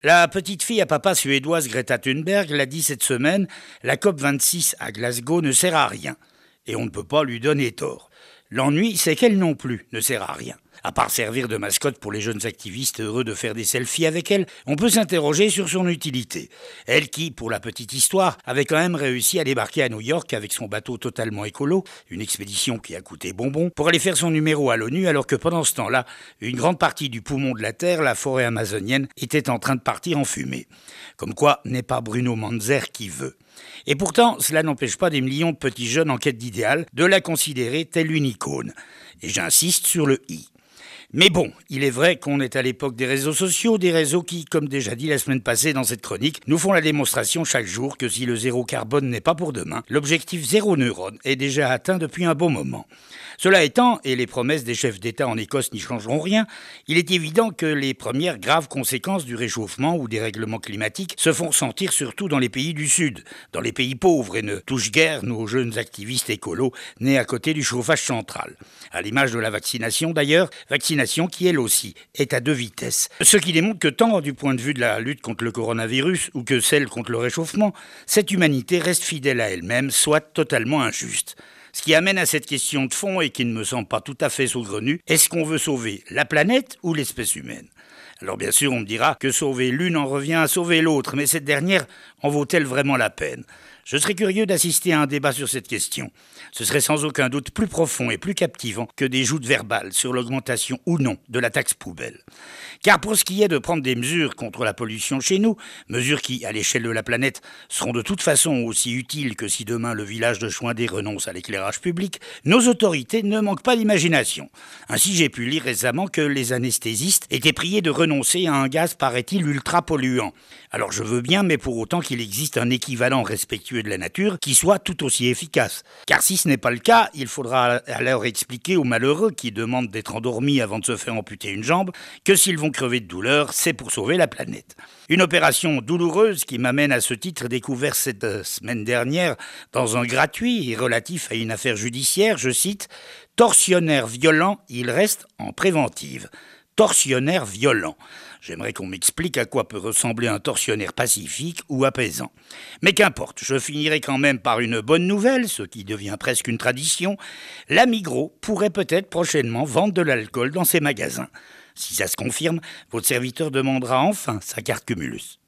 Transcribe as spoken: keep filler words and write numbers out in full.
La petite fille à papa suédoise Greta Thunberg l'a dit cette semaine, la COP vingt-six à Glasgow ne sert à rien. Et on ne peut pas lui donner tort. L'ennui, c'est qu'elle non plus ne sert à rien. À part servir de mascotte pour les jeunes activistes heureux de faire des selfies avec elle, on peut s'interroger sur son utilité. Elle qui, pour la petite histoire, avait quand même réussi à débarquer à New York avec son bateau totalement écolo, une expédition qui a coûté bonbon, pour aller faire son numéro à l'ONU, alors que pendant ce temps-là, une grande partie du poumon de la Terre, la forêt amazonienne, était en train de partir en fumée. Comme quoi, n'est pas Bruno Manzer qui veut. Et pourtant, cela n'empêche pas des millions de petits jeunes en quête d'idéal de la considérer telle une icône. Et j'insiste sur le « i ». Mais bon, il est vrai qu'on est à l'époque des réseaux sociaux, des réseaux qui, comme déjà dit la semaine passée dans cette chronique, nous font la démonstration chaque jour que si le zéro carbone n'est pas pour demain, l'objectif zéro neurone est déjà atteint depuis un bon moment. Cela étant, et les promesses des chefs d'État en Écosse n'y changeront rien, il est évident que les premières graves conséquences du réchauffement ou des règlements climatiques se font sentir surtout dans les pays du Sud, dans les pays pauvres et ne touchent guère nos jeunes activistes écolos nés à côté du chauffage central. À l'image de la vaccination d'ailleurs, vaccination qui, elle aussi, est à deux vitesses. Ce qui démontre que tant du point de vue de la lutte contre le coronavirus ou que celle contre le réchauffement, cette humanité reste fidèle à elle-même, soit totalement injuste. Ce qui amène à cette question de fond et qui ne me semble pas tout à fait saugrenue, est-ce qu'on veut sauver la planète ou l'espèce humaine ? Alors bien sûr, on me dira que sauver l'une en revient à sauver l'autre, mais cette dernière en vaut-elle vraiment la peine ? Je serais curieux d'assister à un débat sur cette question. Ce serait sans aucun doute plus profond et plus captivant que des joutes verbales sur l'augmentation ou non de la taxe poubelle. Car pour ce qui est de prendre des mesures contre la pollution chez nous, mesures qui, à l'échelle de la planète, seront de toute façon aussi utiles que si demain le village de Choindé renonce à l'éclairage public, nos autorités ne manquent pas d'imagination. Ainsi, j'ai pu lire récemment que les anesthésistes étaient priés de renoncer à un gaz, paraît-il, ultra polluant. Alors je veux bien, mais pour autant qu'il existe un équivalent respectueux de la nature qui soit tout aussi efficace. Car si ce n'est pas le cas, il faudra alors expliquer aux malheureux qui demandent d'être endormis avant de se faire amputer une jambe que s'ils vont crever de douleur, c'est pour sauver la planète. Une opération douloureuse qui m'amène à ce titre découvert cette euh, semaine dernière dans un gratuit relatif à une affaire judiciaire, je cite « Tortionnaire violent, il reste en préventive ». Tortionnaire violent. J'aimerais qu'on m'explique à quoi peut ressembler un tortionnaire pacifique ou apaisant. Mais qu'importe, je finirai quand même par une bonne nouvelle, ce qui devient presque une tradition. La Migros pourrait peut-être prochainement vendre de l'alcool dans ses magasins. Si ça se confirme, votre serviteur demandera enfin sa carte Cumulus.